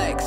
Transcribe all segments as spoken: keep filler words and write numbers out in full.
Alex.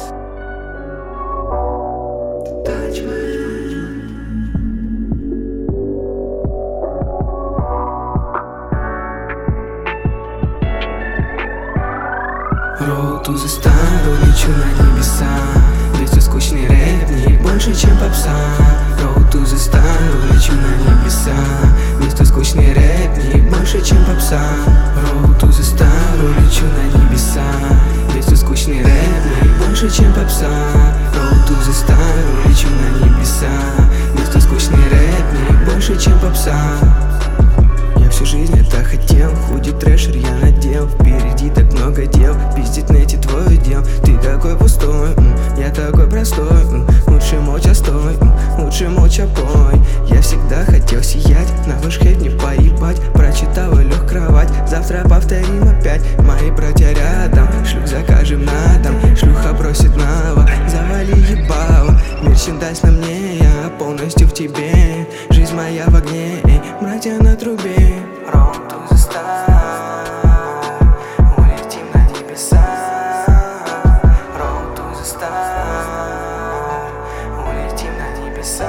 Road to the star, улечу на небеса. Весь твой скучный рэп не больше, чем попса. Road to the star, улечу на небеса. Весь твой скучный рэп не больше, чем попса. Road to the star, улечу на небеса. Весь твой скучный рэп не больше, чем попса. Road to the star, улечу на небеса. Весь твой скучный рэп не больше, чем попса. Я всю жизнь это хотел, худи трэшер я надел. Впереди так много дел, пиздить на эти твой дел. Ты такой пустой, я такой простой. Лучше молча стой, лучше молча пой. Я всегда хотел сиять, на ваш хейт не поебать. Прочитал и лег кровать, завтра повторим опять. Мои братья рядом, шлюх закажем на дом. Шлюха просит нава, завали ебало. Мерчендайз на мне, я полностью в тебе. Жизнь моя в огне, эй, братья на трубе. Road to the star, улетим на небеса. Road to the star, улетим на небеса.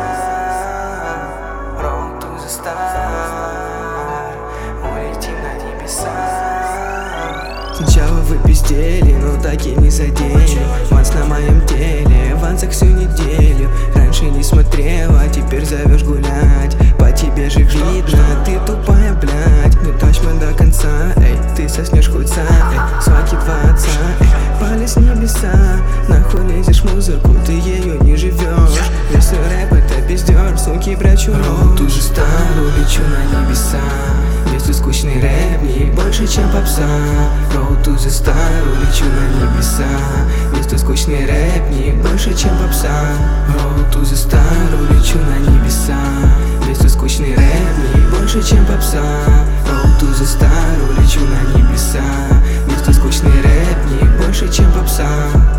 Road to the star, улетим на небеса. Сначала вы пиздели, но так и не задели. Ванс на моем теле, вансах всю неделю. Раньше не смотрела, а теперь зовешь гулять. По тебе же видно, ты тупая, блядь. Не тачма до конца, эй, ты соснешь хуйца, эй. Сваки два отца, эй, палец небеса. Нахуй лезешь музыку, ты ею не живешь. Весь свой рэп это пиздёж, сумки прячу. Road to the star, улечу на небеса. Весь твой скучный рэп не больше, чем попса. Road to the star, улечу на небеса. Весь твой скучный рэп не больше, чем попса. Road to the star, улечу на небеса. Весь твой скучный рэп не больше, чем попса. Road to the star, улечу на небеса. Весь твой скучный рэп не больше, чем попса.